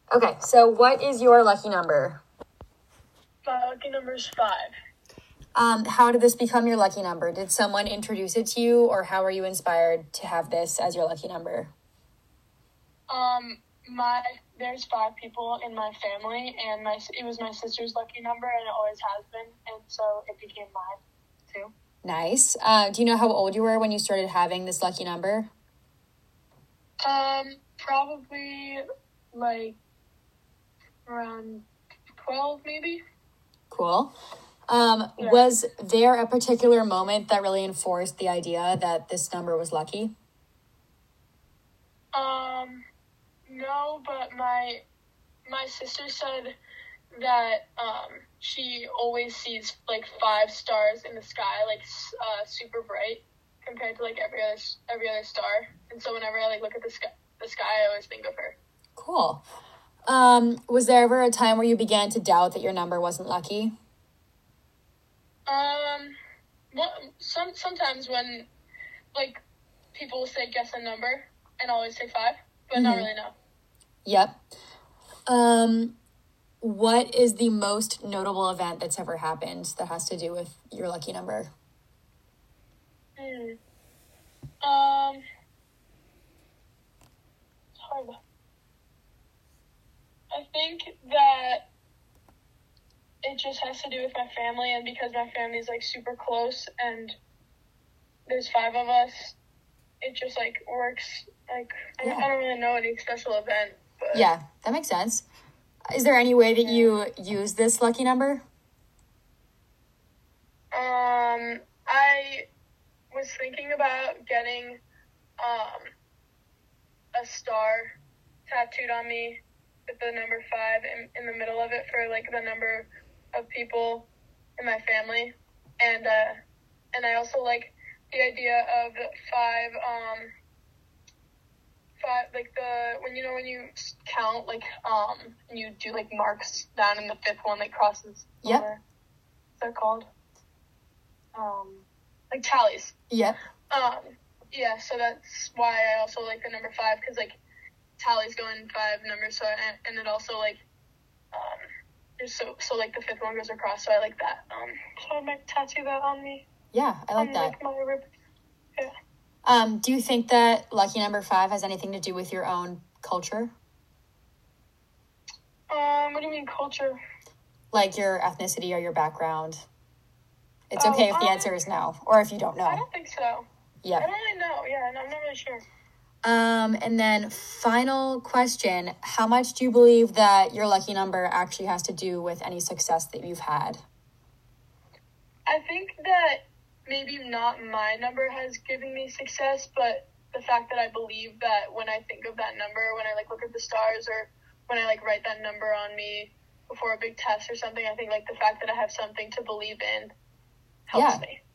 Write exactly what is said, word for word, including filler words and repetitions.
Okay, so what is your lucky number? My lucky number is five. Um, how did this become your lucky number? Did someone introduce it to you, or how were you inspired to have this as your lucky number? Um, my there's five people in my family, and my it was my sister's lucky number, and it always has been, and so it became mine too. Nice. Uh, do you know how old you were when you started having this lucky number? Um, probably like around twelve, maybe. Cool. Um, Yeah. Was there a particular moment that really enforced the idea that this number was lucky? Um, no, but my my sister said that um she always sees like five stars in the sky, like uh super bright compared to like every other every other star. And so whenever I like look at the sky, the sky, I always think of her. Cool. Um, was there ever a time where you began to doubt that your number wasn't lucky? Um, what some sometimes when like people will say guess a number, and I always say five, but Mm-hmm. not really no. Yep. Um, what is the most notable event that's ever happened that has to do with your lucky number? Hmm. Um, it's hard. I think that it just has to do with my family, and because my family's like super close and there's five of us, it just like works. Like I, Yeah. don't, I don't really know any special event, but Yeah, that makes sense. Is there any way that you use this lucky number? um, I was thinking about getting um a star tattooed on me with the number five in, in the middle of it for like the number of people in my family, and uh and I also like the idea of five um five like the when you know when you count like um and you do like marks down in the fifth one like crosses Yep. over. What's that called? Um like tallies. Yep. Um yeah, so that's why I also like the number five, because like tallies go in five numbers, so and, and it also like um there's so so like the fifth one goes across, so I like that. Um so I might tattoo that on me. Yeah, I like on, that. Like, my rib. Yeah. Um, do you think that lucky number five has anything to do with your own culture? Um, what do you mean culture? Like your ethnicity or your background? It's Oh, okay if the I- answer is no, or if you don't I know. don't think so. I Yeah. don't really know. Yeah, no, I'm not really sure. Um, and then final question, how much do you believe that your lucky number actually has to do with any success that you've had? I think that maybe not my number has given me success, but the fact that I believe that when I think of that number, when I like look at the stars, or when I like write that number on me before a big test or something, I think like the fact that I have something to believe in helps Yeah. me.